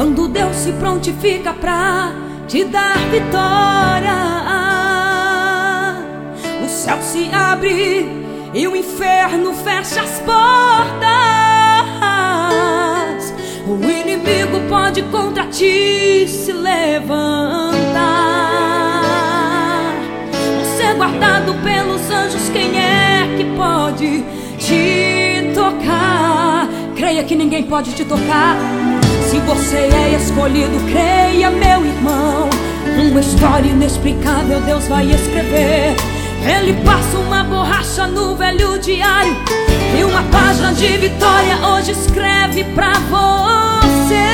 Quando Deus se prontifica pra te dar vitória, o céu se abre e o inferno fecha as portas. O inimigo pode contra ti se levantar. Você é guardado pelos anjos, quem é que pode te tocar? Creia que ninguém pode te tocar. Se você é escolhido, creia, meu irmão, uma história inexplicável Deus vai escrever. Ele passa uma borracha no velho diário e uma página de vitória hoje escreve pra você.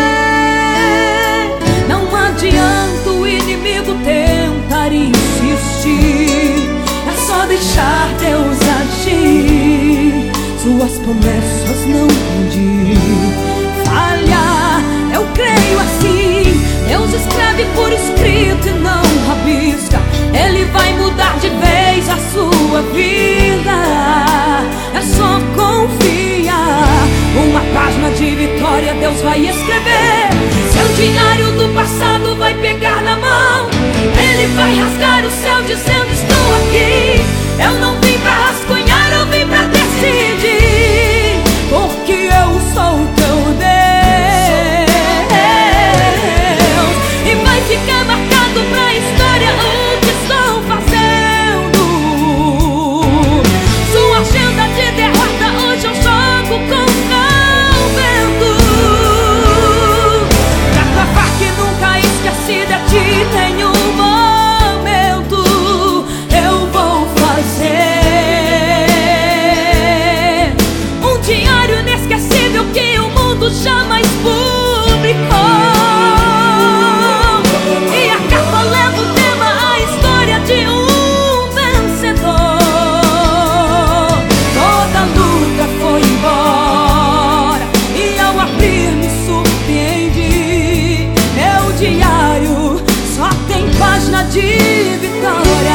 Não adianta o inimigo tentar insistir, é só deixar Deus agir. Suas promessas não vão de falhar. Eu creio assim, Deus escreve por escrito e não rabisca. Ele vai mudar de vez a sua vida, é só confiar. Uma página de vitória Deus vai escrever. Seu diário do passado vai pegar na mão. Ele vai rasgar o céu dizendo: estou aqui. Eu não vim pra rascunhar, eu vim pra decidir. Porque eu sou teu Deus. E vai ficar marcado pra história o que estou fazendo. Sua agenda de derrota hoje eu jogo contra o vento. Pra provar que nunca esqueci de ti, nenhum momento eu vou fazer um diário inesquecível que o mundo jamais publicou. E a capa leva o tema, a história de um vencedor. Toda luta foi embora e ao abrir me surpreendi. Meu diário só tem página de vitória.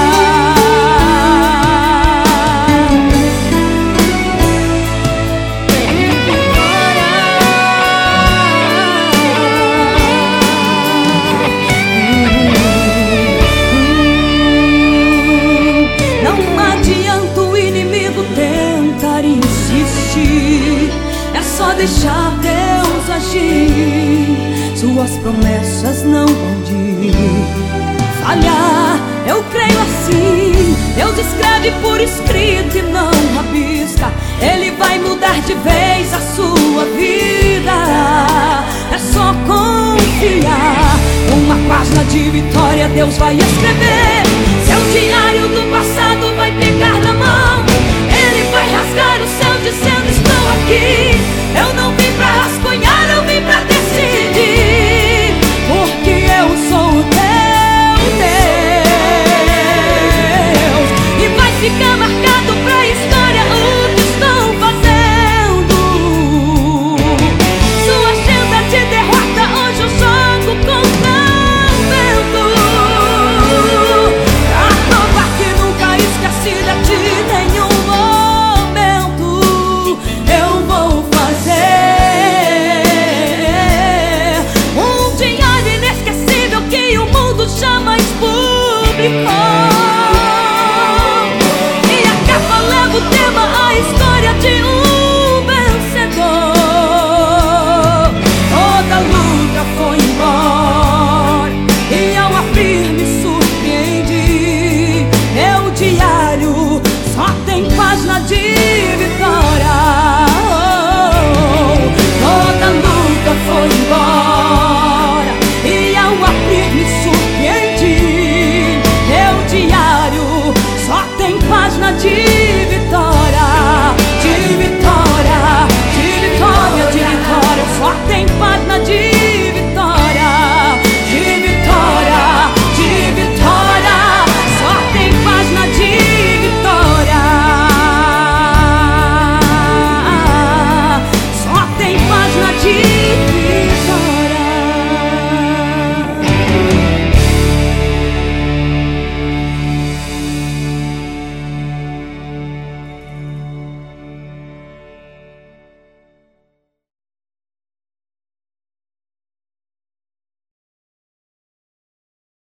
É só deixar Deus agir. Suas promessas não vão de falhar. Eu creio assim, Deus escreve por escrito e não rabisca. Ele vai mudar de vez a sua vida, é só confiar. Uma página de vitória Deus vai escrever. Seu diário do passado vai pegar na mão. Ele vai rasgar o céu dizendo: estou aqui. Eu não vim pra rascunhar, eu vim pra decidir. Porque eu sou o teu Deus. E vai ficar marcado pra história o que estou fazendo. Sua agenda de derrota hoje eu jogo contra o vento. Pra provar que nunca esqueci de ti, nenhum momento eu vou fazer um diário inesquecível que o mundo jamais publicou. E a capa leva o tema, a história de um vencedor. Toda luta foi embora e ao abrir me surpreendi. Meu diário só tem página de vitória.